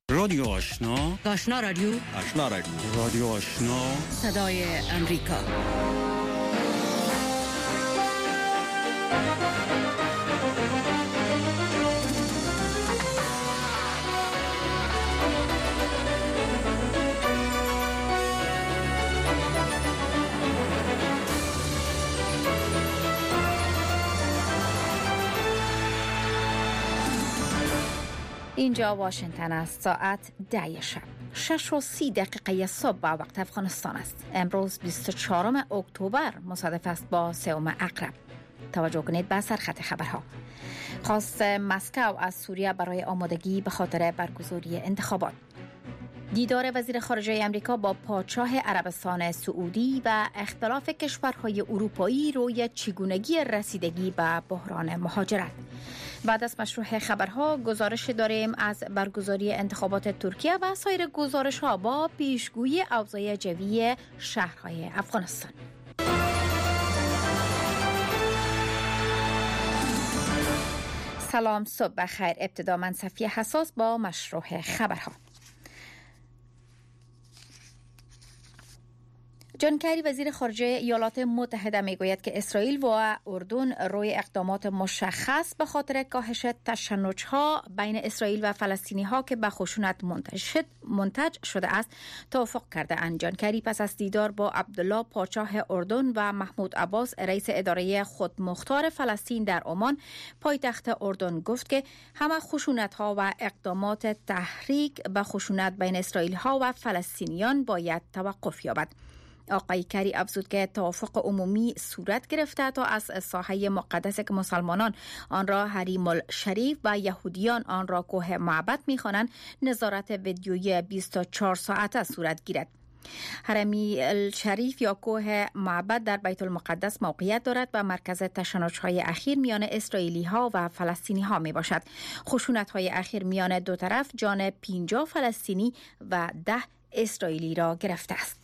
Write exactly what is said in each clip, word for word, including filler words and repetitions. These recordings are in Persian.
رادیو آشنا، آشنا رادیو، آشنا رادیو، رادیو آشنا، صدای امریکا. اینجا واشنگتن است. ساعت ده شب، شش و سی دقیقه صبح با وقت افغانستان است. امروز بیست و چهارم اکتبر مصادف است با سوم عقرب. توجه کنید به سرخط خبرها. خواست مسکو از سوریه برای آمادگی به خاطر برگزاری انتخابات. دیدار وزیر خارجه امریکا با پادشاه عربستان سعودی و اختلاف کشورهای اروپایی روی چگونگی رسیدگی به بحران مهاجرت. بعد از مشروع خبرها گزارش داریم از برگزاری انتخابات ترکیه و سایر گزارش ها با پیشگویی اوضاع جوی شهرهای افغانستان. سلام، صبح بخیر. ابتدا من صفیه حساس با مشروع خبرها. جان کری وزیر خارجه ایالات متحده میگوید که اسرائیل و اردن روی اقدامات مشخص به خاطر کاهش تشنج‌ها بین اسرائیل و فلسطینی‌ها که به خشونت منتج منتج شده است توافق کرده اند. جان کری پس از دیدار با عبدالله پادشاه اردن و محمود عباس رئیس اداره خودمختار فلسطین در عمان پایتخت اردن گفت که همه خشونت‌ها و اقدامات تحریک به خشونت بین اسرائیلی‌ها و فلسطینیان باید توقف یابد. آقای کری افزود که توافق عمومی صورت گرفته تا از ساحه مقدس که مسلمانان آن را حریم الشریف و یهودیان آن را کوه معبد می‌خوانند نظارت ویدیویی بیست و چهار ساعته صورت گیرد. حرم الشریف یا کوه معبد در بیت المقدس موقعیت دارد و مرکز تشنج‌های اخیر میان اسرائیلی‌ها و فلسطینی‌ها میباشد. خشونت‌های اخیر میان دو طرف جان پنجاه فلسطینی و ده اسرائیلی را گرفته است.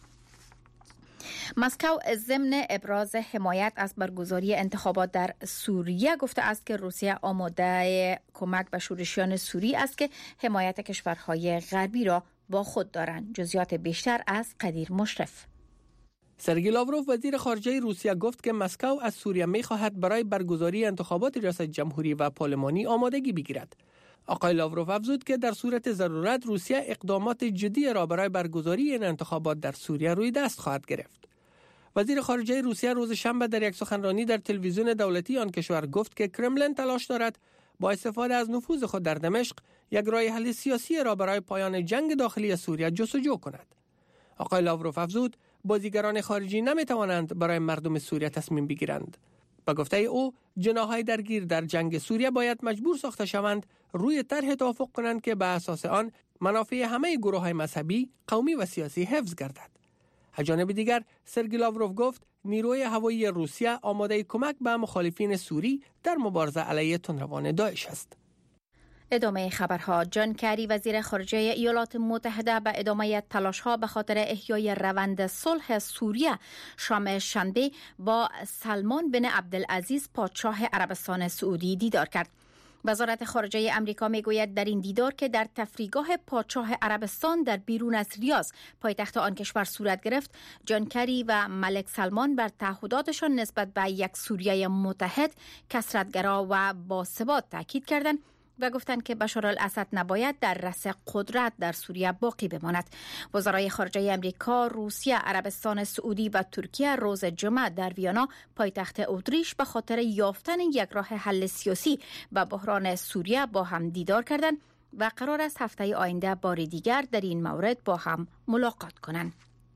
مسکو ضمن ابراز حمایت از برگزاری انتخابات در سوریه گفته است که روسیه آماده کمک به شورشیان سوری است که حمایت کشورهای غربی را با خود دارند. جزئیات بیشتر از قدیر مشرف. سرگئی لاوروف وزیر خارجه روسیه گفت که مسکو از سوریه می‌خواهد برای برگزاری انتخابات ریاست جمهوری و پارلمانی آمادگی بگیرد. آقای لاوروف افزود که در صورت ضرورت روسیه اقدامات جدی را برای برگزاری این انتخابات در سوریه روی دست خواهد گرفت. وزیر خارجه روسیه روز شنبه در یک سخنرانی در تلویزیون دولتی آن کشور گفت که کرملین تلاش دارد با استفاده از نفوذ خود در دمشق یک راه حل سیاسی را برای پایان جنگ داخلی سوریه جستجو کند. آقای لاوروف افزود بازیگران خارجی نمی توانند برای مردم سوریه تصمیم بگیرند. به گفته او جناح‌های درگیر در جنگ سوریه باید مجبور ساخته شوند روی طرح توافق کنند که به اساس آن منافع همه گروه‌های مذهبی، قومی و سیاسی حفظ گردد. از جانب دیگر سرگئی لاوروف گفت نیروی هوایی روسیه آماده کمک به مخالفین سوری در مبارزه علیه تندروان داعش است. ادامه خبرها. جان کری وزیر خارجه ایالات متحده به ادامه تلاش‌ها به خاطر احیای روند صلح سوریه شام شنبه با سلمان بن عبدالعزیز پادشاه عربستان سعودی دیدار کرد. وزارت خارجه امریکا میگوید در این دیدار که در تفریحگاه پادشاه عربستان در بیرون از ریاض پایتخت آن کشور صورت گرفت، جان کری و ملک سلمان بر تعهداتشان نسبت به یک سوریه متحد، کثرت‌گرا و باثبات تاکید کردند و گفتند که بشار الاسد نباید در رأس قدرت در سوریه باقی بماند. وزرای خارجه امریکا، روسیه، عربستان سعودی و ترکیه روز جمعه در ویانا پایتخت اتریش به خاطر یافتن یک راه حل سیاسی به بحران سوریه با هم دیدار کردند و قرار است هفته آینده بار دیگر در این مورد با هم ملاقات کنند.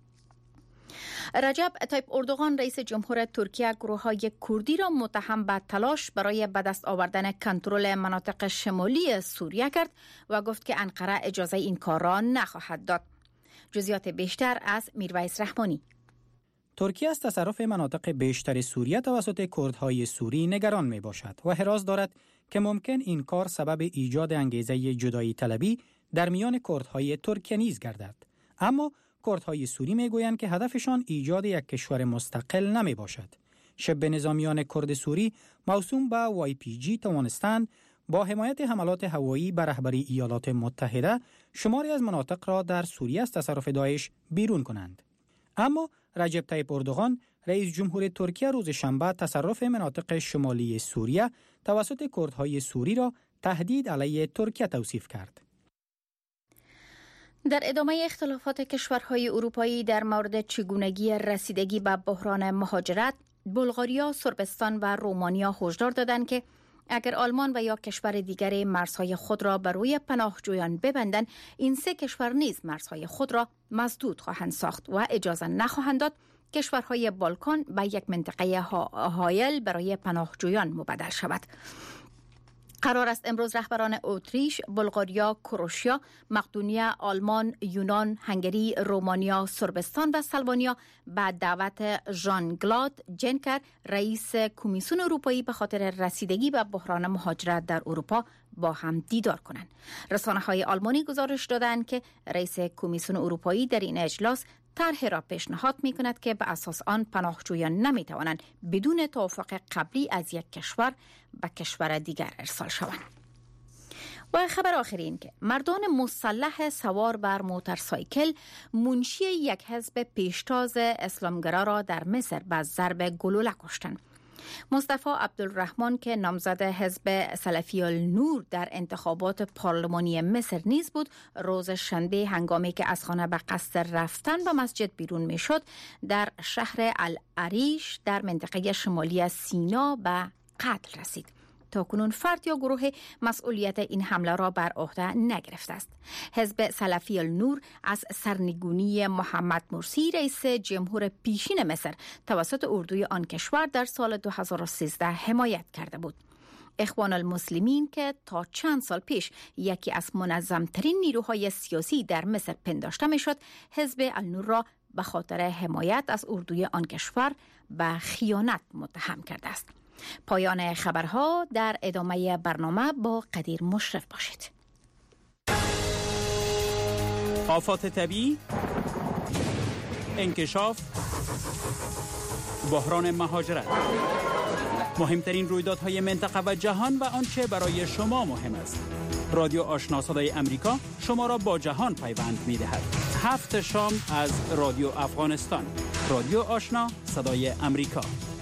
رجب طیب اردوغان رئیس جمهور ترکیه گروه‌های کردی را متهم به تلاش برای به دست آوردن کنترل مناطق شمالی سوریه کرد و گفت که انقره اجازه این کار را نخواهد داد. جزئیات بیشتر از میرویس رحمانی. ترکیه از تصرف مناطق بیشتر سوریه توسط کردهای سوری نگران می باشد و هراس دارد که ممکن این کار سبب ایجاد انگیزه جدایی طلبی در میان کردهای ترکیه نیز گردد. اما کردهای سوری میگویند که هدفشان ایجاد یک کشور مستقل نمی باشد. شبه نظامیان کرد سوری موسوم به وای پی جی توانستند با حمایت حملات هوایی به رهبری ایالات متحده شماری از مناطق را در سوریه از تصرف داعش بیرون کنند. اما رجب طیب اردوغان رئیس جمهور ترکیه روز شنبه تصرف مناطق شمالی سوریه توسط کردهای سوری را تهدید علیه ترکیه توصیف کرد. در ادامه اختلافات کشورهای اروپایی در مورد چگونگی رسیدگی به بحران مهاجرت، بلغاریا، صربستان و رومانیا هشدار دادند که اگر آلمان و یا کشور دیگری مرزهای خود را بر روی پناهجویان ببندند، این سه کشور نیز مرزهای خود را مسدود خواهند ساخت و اجازه نخواهند داد کشورهای بالکان به یک منطقه حایل برای پناهجویان مبدل شود. قرار است امروز رهبران اتریش، بلغاریا، کروشیا، مقدونیه، آلمان، یونان، هنگری، رومانیا، صربستان و سلوانیا به دعوت ژان کلود جنکر رئیس کمیسیون اروپایی به خاطر رسیدگی به بحران مهاجرت در اروپا با هم دیدار کنند. رسانه‌های آلمانی گزارش دادند که رئیس کمیسیون اروپایی در این اجلاس طرحی را پیشنهاد می‌کند که به اساس آن پناهجویان نمی‌توانند بدون توافق قبلی از یک کشور به کشور دیگر ارسال شوند. و خبر آخری این که مردان مسلح سوار بر موتورسایکل منشی یک حزب پیشتاز اسلامگرا را در مصر به ضرب گلوله کشتند. مصطفی عبدالرحمن که نامزد حزب سلفی النور در انتخابات پارلمانی مصر نیز بود، روز شنبه هنگامی که از خانه به قصد رفتن به مسجد بیرون می شد در شهر العریش در منطقه شمالی سینا به قتل رسید. تاکنون فرد یا گروه مسئولیت این حمله را بر عهده نگرفته است. حزب سلفی النور از سرنگونی محمد مرسی رئیس جمهور پیشین مصر توسط اردوی آن کشور در سال دو هزار و سیزده حمایت کرده بود. اخوان المسلمین که تا چند سال پیش یکی از منظمترین نیروهای سیاسی در مصر پنداشته میشد، حزب النور را به خاطر حمایت از اردوی آن کشور به خیانت متهم کرده است. پایان خبرها. در ادامه برنامه با قدیر مشرف باشید. آفات طبیعی، انکشاف، بحران مهاجرت، مهمترین رویدادهای منطقه و جهان و آنچه برای شما مهم است. رادیو آشنا صدای امریکا شما را با جهان پیوند می‌دهد. هفت شام از رادیو افغانستان. رادیو آشنا صدای امریکا.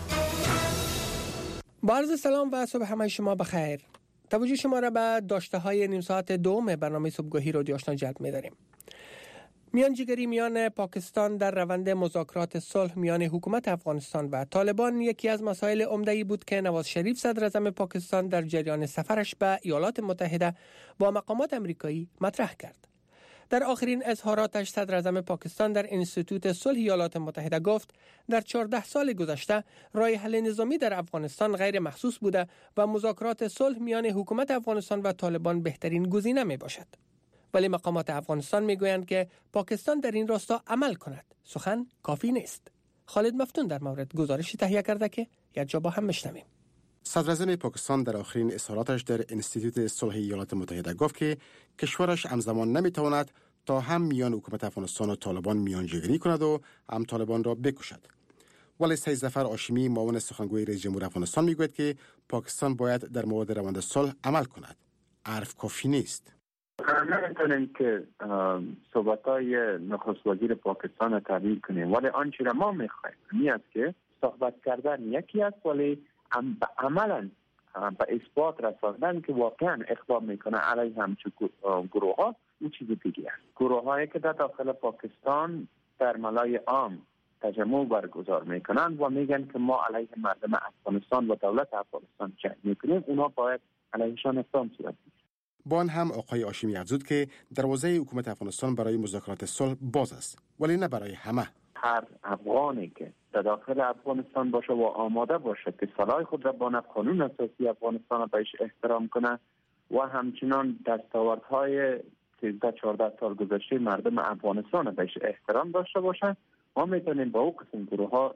با عرض سلام و صبح همه شما بخیر. توجه شما را به داشته های نیم ساعت دوم برنامه صبحگاهی رادیو آشنا جلب می‌داریم. میانجیگری میان پاکستان در روند مذاکرات صلح میان حکومت افغانستان و طالبان یکی از مسائل عمده‌ای بود که نواز شریف صدر اعظم پاکستان در جریان سفرش به ایالات متحده با مقامات آمریکایی مطرح کرد. در آخرین اظهاراتش صدر اعظم پاکستان در انستیتوت صلح ایالات متحده گفت در چهارده سال گذشته راه حل نظامی در افغانستان غیر محسوس بوده و مذاکرات صلح میان حکومت افغانستان و طالبان بهترین گزینه می باشد. ولی مقامات افغانستان می گویند که پاکستان در این راستا عمل کند. سخن کافی نیست. خالد مفتون در مورد گزارشی تهیه کرده که یک جا با هم میشنویم. صدر اعظم پاکستان در آخرین اظهاراتش در انستیتوت صلح ایالات متحده گفت که کشورش همزمان نمیتواند تا هم میان حکومت افغانستان و طالبان میانجیگری کند و هم طالبان را بکشد. ولی سید ظفر هاشمی معاون سخنگوی رئیس جمهور افغانستان میگوید که پاکستان باید در مورد روند صلح عمل کند. حرف کافی نیست. نمیتونیم که صحبت‌های نخست وزیر پاکستان را تعبیر کنیم، ولی آنچه را ما میخوایم این است که صحبت کردن یکی است، ولی عملاً به اثبات رساندن که واقعا اقدام میکنه علیه همچون گروه ها او چیز دیگه است. گروه هایی که در داخل پاکستان در ملای عام تجمع برگزار میکنند و میگن که ما علیه مردم افغانستان و دولت افغانستان جنگ میکنیم، اونا باید علیهشان اقدام صورت بگیرد. با آن هم آقای هاشمی افزود که دروازه حکومت افغانستان برای مذاکرات صلح باز است، ولی نه برای همه. هر افغانی که در داخل افغانستان باشه و آماده باشه که سلاح خود را با قانون اساسی افغانستان را بهش احترام کنه و همچنان دستاوردهای سیزده چهارده سال گذشته مردم افغانستان را بهش احترام داشته باشه، ما میتونیم با او قسم گروه ها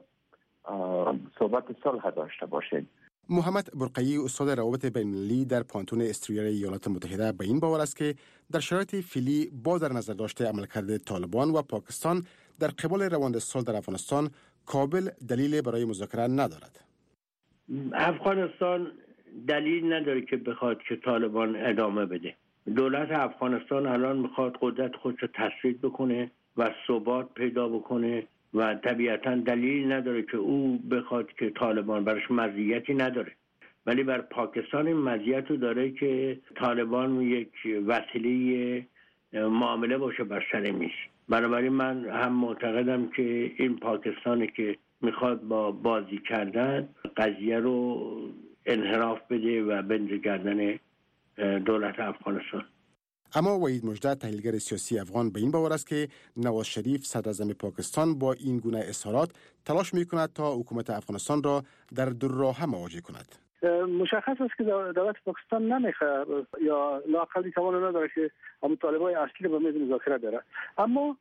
صحبت صلح داشته باشیم. محمد برقیی استاد روابط بین‌المللی در پانتون استریال ایالات متحده به این باور است که در شرایط فعلی با در نظر داشته عملکرد طالبان و پاکستان در قبال روند صلح در افغانستان قابل دلیل برای مذاکره ندارد. افغانستان دلیل نداره که بخواد که طالبان ادامه بده. دولت افغانستان الان میخواد قدرت خودش رو تثبیت بکنه و ثبات پیدا بکنه و طبیعتا دلیل نداره که او بخواد که طالبان برش مزیتی نداره، ولی بر پاکستان این مزیت رو داره که طالبان یک وسیله معامله باشه بر سر میز. بنابراین من هم معتقدم که این پاکستانی که میخواد با بازی کردن قضیه رو انحراف بده و بنده گردن دولت افغانستان. اما وحید مژده تحلیلگر سیاسی افغان به این باور است که نواز شریف صدراعظم پاکستان با این گونه اظهارات تلاش میکند تا حکومت افغانستان را در دو راه مواجه کند. مشخص است که دولت پاکستان نمیخواد یا لااقل توان نداره که هم طالبای اصلی به میز مذاکره بره، اما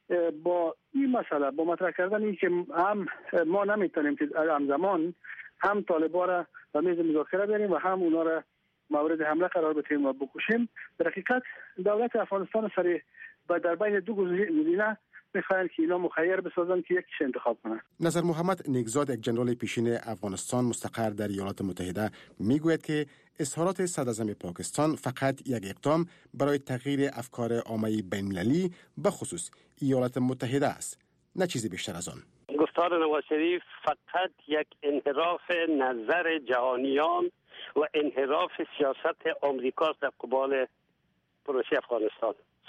با این مسئله با مطرح کردن این که هم ما نمیتونیم که همزمان هم طالبا را به میز مذاکره بریم و هم اونا را مورد حمله قرار بدیم و بکشیم، در حقیقت دولت افغانستان سری و در بین دو گزینه میخواهند که اینا مخیر بسازن که یکیش انتخاب کنن. نظر محمد نیکزاد، یک جنرال پیشین افغانستان مستقر در ایالات متحده، میگوید که اظهارات صدراعظم پاکستان فقط یک اقدام برای تغییر افکار عامه بین‌المللی به خصوص ایالات متحده است، نه چیزی بیشتر از آن. گفتار نواز شریف فقط یک انحراف نظر جهانیان و انحراف سیاست آمریکا در قبال پروژه افغانستان.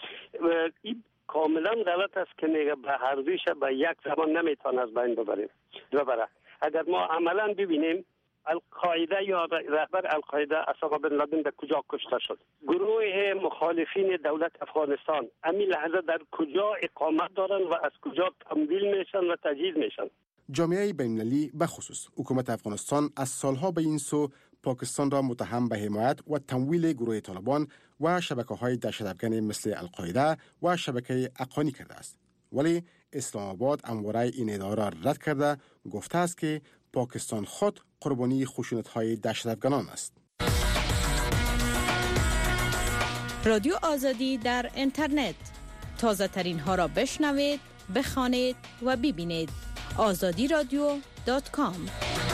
این کاملا غلط است که میگه به هر دویش به یک زمان نمیتونه از بین ببریم ببره. اگر ما عملا ببینیم القاعده یا رهبر القاعده اسامه بن لادن در کجا کشته شد، گروه مخالفین دولت افغانستان همین لحظه در کجا اقامت دارن و از کجا تمویل میشن و تجهیز میشن. جامعه بین‌المللی به خصوص حکومت افغانستان از سالها به این سو پاکستان را متهم به حمایت و تمویل گروه طالبان و شبکه‌های دهشت‌افکن مثل القاعده و شبکه اقانی کرده است، ولی اسلام آباد همواره این ادعا را رد کرده گفته است که پاکستان خود قربانی خشونت‌های دهشت‌افکنان است. رادیو آزادی در اینترنت، تازه ترین ها را بشنوید، بخوانید و ببینید. آزادی رادیو دات کام.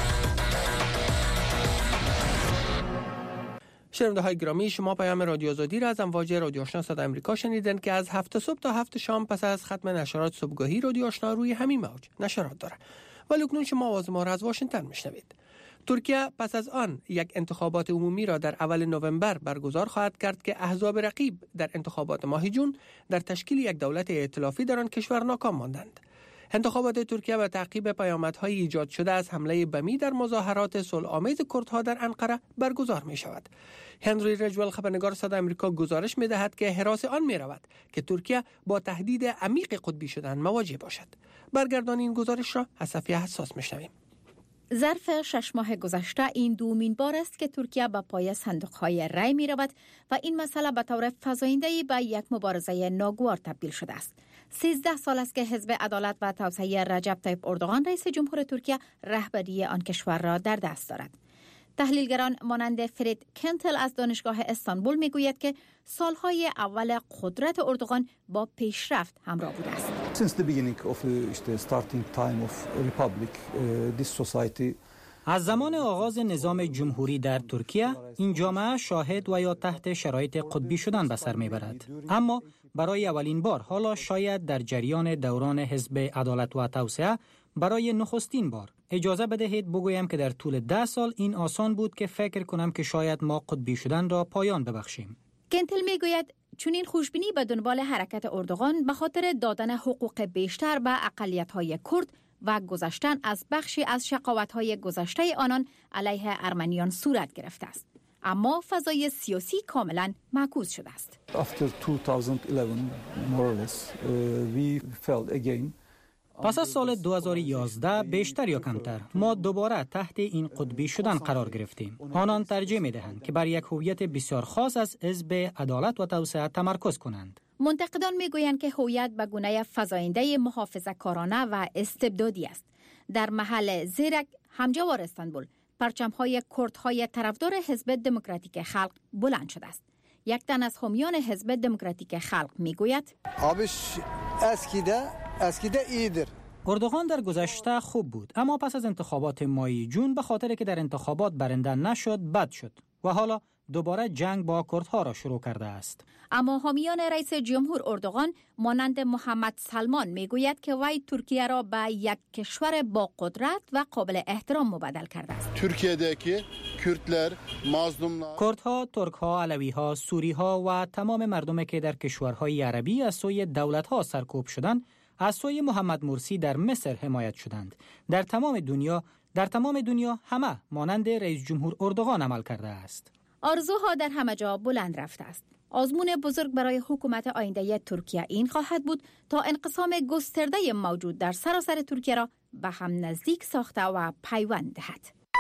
شنونده های گرامی، شما پیام رادیو آزادی را از امواج رادیو آشنا صدای آمریکا شنیدن که از هفت صبح تا هفت شام پس از ختم نشرات صبحگاهی رادیو آشنا روی همین موج نشرات داره. ولی اکنون شما آواز ما را از واشنگتن میشنوید. ترکیه پس از آن یک انتخابات عمومی را در اول نوامبر برگزار خواهد کرد که احزاب رقیب در انتخابات ماه جون در تشکیل یک دولت ائتلافی در آن کشور ناکام ماندند. انتخابات ترکیه به تعقیب پیامدهای ایجاد شده از حمله بمی در مظاهرات صلح‌آمیز کردها در انقره برگزار می شود. هنری رجول، خبرنگار صدای آمریکا، گزارش می دهد که هراس آن می رود که ترکیه با تهدید عمیق قطبی شدن مواجه باشد. برگردان این گزارش را از صفحه حساس می شنویم. ظرف شش ماه گذشته این دومین بار است که ترکیه به پای صندوق‌های رای می رود و این مسئله به طور فزاینده‌ای به یک مبارزه ناگوار تبدیل شده است. سیزده سال است که حزب عدالت و توسعه رجب طیب اردوغان رئیس جمهور ترکیه رهبری آن کشور را در دست دارد. تحلیلگران مانند فرید کنتل از دانشگاه استانبول میگوید که سالهای اول قدرت اردوغان با پیشرفت همراه بوده است. Since the beginning of the starting time of republic, this society از زمان آغاز نظام جمهوری در ترکیه این جامعه شاهد و یا تحت شرایط قطبی شدن به سر میبرد، اما برای اولین بار حالا شاید در جریان دوران حزب عدالت و توسعه برای نخستین بار اجازه بدهید بگویم که در طول ده سال این آسان بود که فکر کنم که شاید ما قطبی شدن را پایان ببخشیم. کنتل میگوید چون این خوشبینی به دنبال حرکت اردوغان به خاطر دادن حقوق بیشتر به اقلیت‌های کرد و گذشتن از بخشی از شقاوت‌های گذشته آنان علیه ارمنیان صورت گرفته است. اما فضای سیاسی کاملا معکوس شده است. After twenty eleven, more or less, uh, we felt again. پس از سال دو هزار و یازده بیشتر یا کمتر ما دوباره تحت این قطبی شدن قرار گرفتیم. آنان ترجیح می‌دهند که بر یک هویت بسیار خاص از حزب عدالت و توسعه تمرکز کنند. منتقدان میگویند که هویت به گونه فزاینده محافظه‌کارانه و استبدادی است. در محل زیرک همجوار استانبول پرچم‌های کردهای طرفدار حزب دموکراتیک خلق بلند شده است. یک تن از حامیان حزب دموکراتیک خلق میگوید آبش eskide eskide iyidir. اردوغان در گذشته خوب بود، اما پس از انتخابات مای جون به خاطر که در انتخابات برنده نشد بد شد و حالا دوباره جنگ با کردها را شروع کرده است. اما حامیان رئیس جمهور اردوغان مانند محمد سلمان میگوید که وی ترکیه را به یک کشور با قدرت و قابل احترام مبدل کرده است. ترکیه‌داکی کردلر، مظلوم‌ها، کردها، ترکها، علوی‌ها، سوری‌ها و تمام مردمی که در کشورهای عربی از سوی دولت‌ها سرکوب شدند، از سوی محمد مرسی در مصر حمایت شدند. در تمام دنیا، در تمام دنیا همه مانند رئیس جمهور اردوغان عمل کرده است. آرزوها در همه جا بلند رفته است. آزمون بزرگ برای حکومت آینده ترکیه این خواهد بود تا انقسام گسترده موجود در سراسر ترکیه را به هم نزدیک ساخته و پیوند دهد.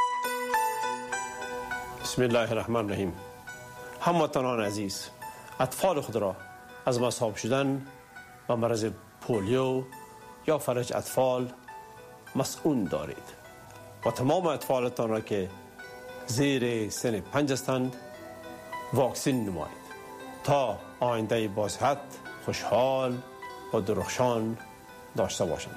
بسم الله الرحمن الرحیم. هموطنان عزیز، اطفال خود را از مصاب شدن و مرض پولیو یا فلج اطفال مسئول دارید و تمام اطفالتان را که زیر سن پنج هستند واکسین نمایید تا آینده با صحت، خوشحال و درخشان داشته باشند.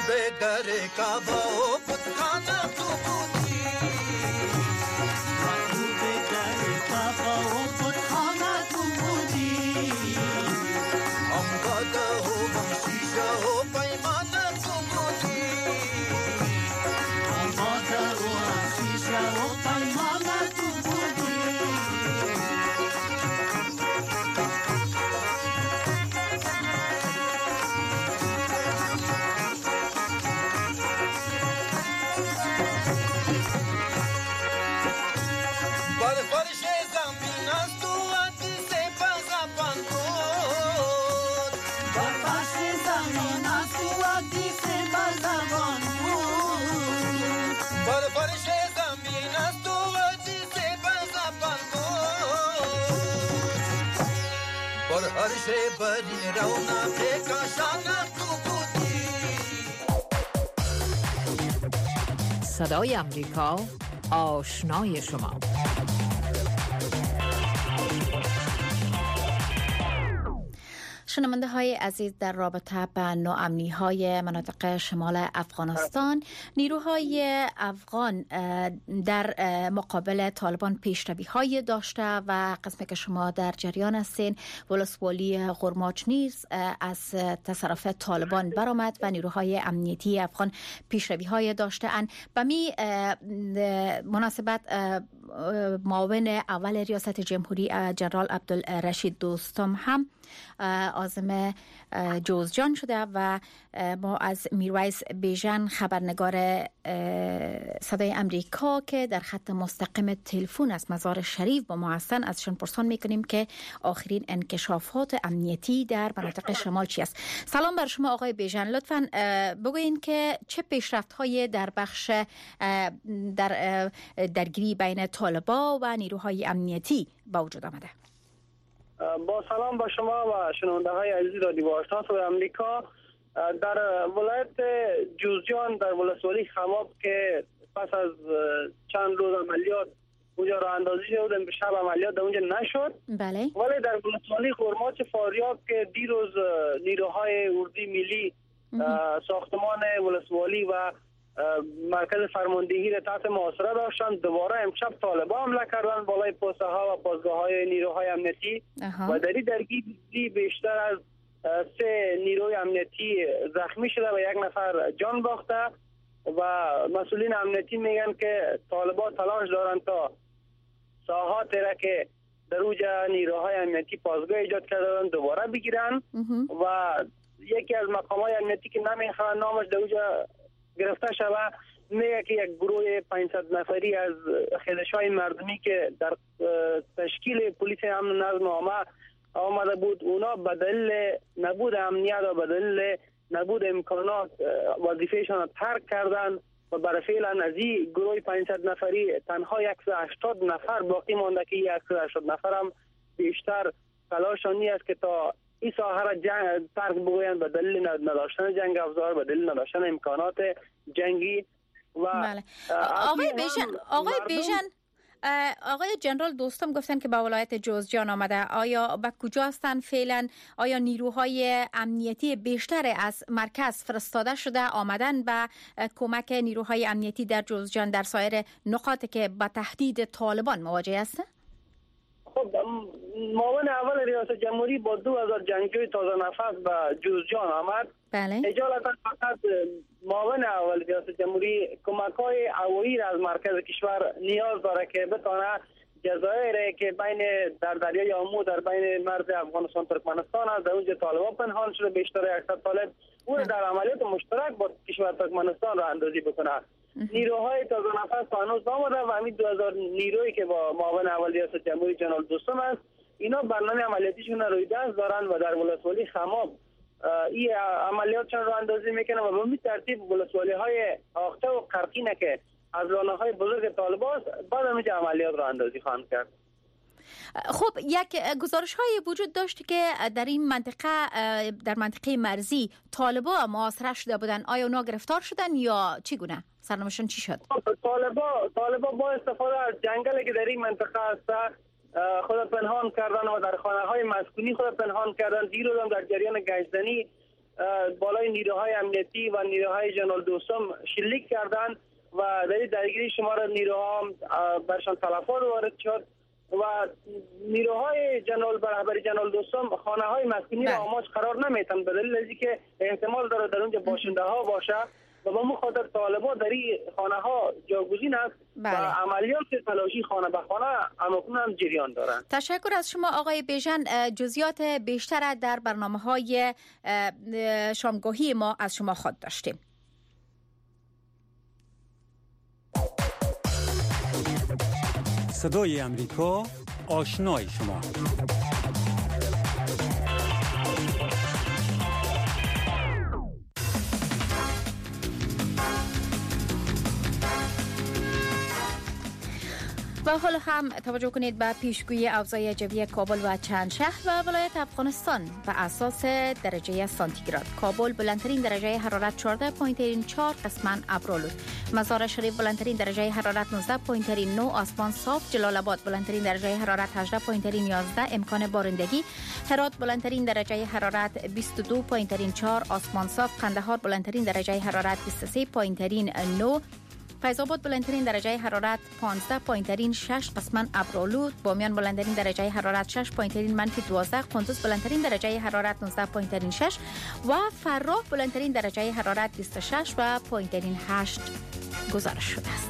बेगर काबा ओ बुतखाना तू बूदी महबूबे गर काबा ओ बुतखाना तू बूदी हम वादा हो हम शीशा हो पैमाना तू बूदी हम वादा हो हम शीशा हो पैमाना तू बूदी صدای امریکا، آشنای شما. شنونده های عزیز، در رابطه با ناامنی های مناطق شمال افغانستان، نیروهای افغان در مقابل طالبان پیشروی های داشته و قسمی که شما در جریان هستین، ولسوالی غرماچ نیز از تصرف طالبان برآمد و نیروهای امنیتی افغان پیشروی های داشته اند. به می مناسبت معاون اول ریاست جمهوری جنرال عبدالرشید دوستم هم عازم جوزجان شده و ما از میرویس بیژن خبرنگار صدای امریکا که در خط مستقیم تلفن از مزار شریف با ما هستند ازشون پرسان میکنیم که آخرین انکشافات امنیتی در مناطق شمال چی است. سلام بر شما آقای بیژن، لطفاً بگوین که چه پیشرفت‌هایی در بخش در درگیری بین طالبان و نیروهای امنیتی با وجود آمده؟ با سلام با شما و شنونده های عزیز رادیو آشنا صدای امریکا. در ولایت جوزجان در ولسوالی خماب که پس از چند روز عملیات اونجا راه اندازی شد، به شب عملیات در اونجا نشد. بله. ولی در ولسوالی غرماچ فاریاب که دیروز نیروهای اردوی ملی ساختمان ولسوالی و مرکز فرماندهی را تحت محاصره داشتند، دوباره امشب طالبان حمله کردند بالای پوسته ها و پاسگاه های نیروهای امنیتی و در این درگیری بیشتر از سه نیروی امنیتی زخمی شده و یک نفر جان باخته و مسئولین امنیتی میگن که طالبان تلاش دارند تا ساحاتی را که در اوجا نیروهای امنیتی پاسگاه ایجاد کردند دوباره بگیرن و یکی از مقامات امنیتی که نمیخواد نامش در اوجا گرفته شده میگه که یک گروه پانصد نفری از خیلش‌های مردمی که در تشکیل پلیس امن و نظم عامه آمده بود، اونا به دلیل نبود امنیت و به دلیل نبود امکانات وظیفهشان را ترک کردن و برای فعلا از این گروه پانصد نفری تنها صد و هشتاد نفر باقی مانده که این صد و هشتاد نفر هم بیشتر تلاشانی است که تا این ساحه را جنگ ترک بگویند به دلیل نداشتن جنگ افزار، به دلیل نداشتن امکانات جنگی. و بله. آقای بیژن آقای بیژن آقای جنرال دوستم گفتن که به ولایت جوزجان آمده، آیا به کجا هستند فعلا؟ آیا نیروهای امنیتی بیشتر از مرکز فرستاده شده آمدن به کمک نیروهای امنیتی در جوزجان در سایر نقاطی که با تهدید طالبان مواجه هستند؟ خب معاون اول ریاست جمهوری با دو هزار جنگجوی تازه نفس به جوزجان آمد. بله. اجالتا فقط معاون اول ریاست جمهوری کمک‌های هوایی را از مرکز کشور نیاز داره که بتونه جزایر که بین در دریای آمو در بین مرز افغانستان ترکمنستان است، در اونجا طالبان پنهان شده بیشتر صد طالب، او در عملیات مشترک با کشور ترکمنستان را اندازی بکنه. نیروهای تازه نفس هنوز آمده و همین دو هزار نیرویی که با معاون اول ریاست جمهوری جنرال دوستم است، اینا برنامه عملیاتیشون روی دست دارن و در ولسوالی خماب این عملیاتشون رو اندازی میکنن و به این ترتیب ولسوالی های آخته و قرقینه که از لانه های بزرگ طالبان بعد همینجا عملیات رو اندازی خواهند کرد. خب یک گزارش های وجود داشت که در این منطقه در منطقه مرزی طالبان محاصره شده بودن، آیا اونا گرفتار شدن یا چگونه؟ سرنوشتشون چی شد؟ طالبان طالبان با استفاده از جنگلی که در این منطقه هست خود پنهان کردن و در خانه های مسکونی خود پنهان کردن. دیروز هم در جریان گشتزنی بالای نیروهای امنیتی و نیروهای جنرال دوستم شلیک کردند و در درگیری شمار نیروها برشان تلفات وارد شد و نیروهای جنرال برابری جنرال دوستم خانه های مسکونی را آماج قرار نمیتن به دلیل از اینکه احتمال داره در اونجا باشنده ها باشه و به مخاطر طالبان در این خانه ها جاگزین است بله. و عملیات تلاشی خانه به خانه همکنون هم جریان دارند. تشکر از شما آقای بیژن. جزئیات بیشتر در برنامه های شامگاهی ما از شما خواهد داشتیم. صدای امریکا، آشنای شما. و حالا هم توجه کنید به پیشگویی اوضاع جوی کابل و چند شهر و ولایت افغانستان بر اساس درجه سانتیگراد. کابل بلندترین درجه حرارت چهارده ممیز چهار قسماً ابرآلود، مزار شریف بلندترین درجه حرارت نوزده ممیز نه آسمان صاف، جلال آباد بلندترین درجه حرارت هجده ممیز یازده امکان بارندگی، هرات بلندترین درجه حرارت بیست و دو ممیز چهار آسمان صاف، قندهار بلندترین درجه حرارت بیست و سه ممیز نه، فیض آباد بلندترین درجه حرارت پانزده ممیز شش قسماً ابرآلود، بامیان بلندترین درجه حرارت شش ممیز منفی دوازده، قندوز بلندترین درجه حرارت نوزده ممیز شش و فراه بلندترین درجه حرارت بیست و شش و ممیز هشت گزارش شده است.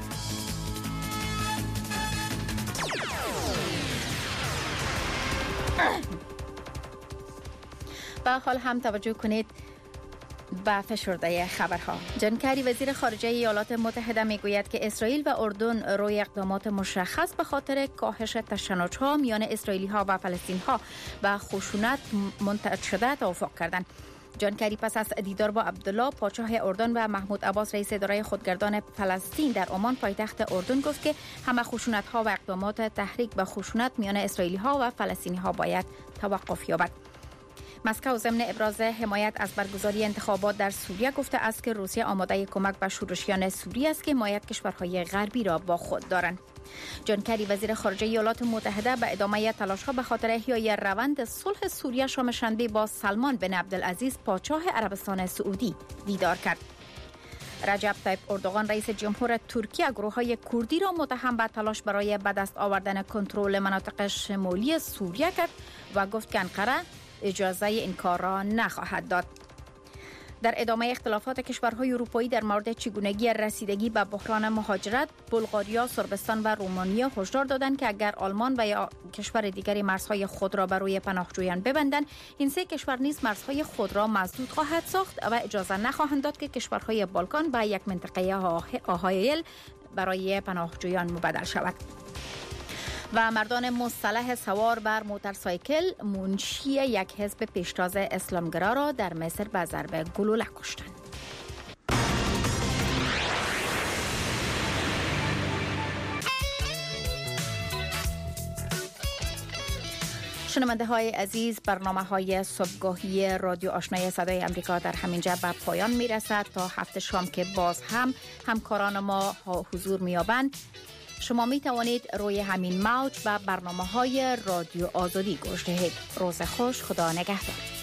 به حال هم توجه کنید به فشرده خبرها. جان کری وزیر خارجه ایالات متحده میگوید که اسرائیل و اردن روی اقدامات مشخص به خاطر کاهش تشنج‌ها میان اسرائیلی‌ها و فلسطینی‌ها و خشونت منتج شده توافق کردند. جان کری پس از دیدار با عبدالله پادشاه اردن و محمود عباس رئیس اداره خودگردان فلسطین در عمان پایتخت اردن گفت که همه خشونت‌ها و اقدامات تحریک به خشونت میان اسرائیلی‌ها و فلسطینی‌ها باید توقف یابد. مسکو ضمن ابراز حمایت از برگزاری انتخابات در سوریه گفته است که روسیه آماده کمک به شورشیان سوریه است که حمایت کشورهای غربی را با خود دارند. جان کری وزیر خارجه ایالات متحده به ادامه تلاش‌ها به خاطر احیای روند صلح سوریه شام شنبه با سلمان بن عبدالعزیز پادشاه عربستان سعودی دیدار کرد. رجب طیب اردوغان رئیس جمهور ترکیه گروه‌های کردی را متهم به تلاش برای به دست آوردن کنترل مناطق شمالی سوریه کرد و گفت که انقره اجازه این کار را نخواهد داد. در ادامه اختلافات کشورهای اروپایی در مورد چگونگی رسیدگی به بحران مهاجرت، بلغاریا، صربستان و رومانیه هشدار دادند که اگر آلمان و یا کشور دیگری مرزهای خود را بر روی پناهجویان ببندند، این سه کشور نیز مرزهای خود را مسدود خواهد ساخت و اجازه نخواهند داد که کشورهای بالکان به یک منطقه آهایل برای پناهجویان مبدل شود. و مردان مسلح سوار بر موتورسایکل منشی یک حزب پیشتاز اسلامگرا را در مصر به ضرب گلوله کشتند. شنونده های عزیز، برنامه های صبحگاهی رادیو آشنای صدای امریکا در همینجا به پایان می رسد. تا هفته شام که باز هم همکاران ما حضور می یابند، شما می توانید روی همین موج و برنامه های رادیو آزادی گوش دهید. روز خوش، خدا نگهدار.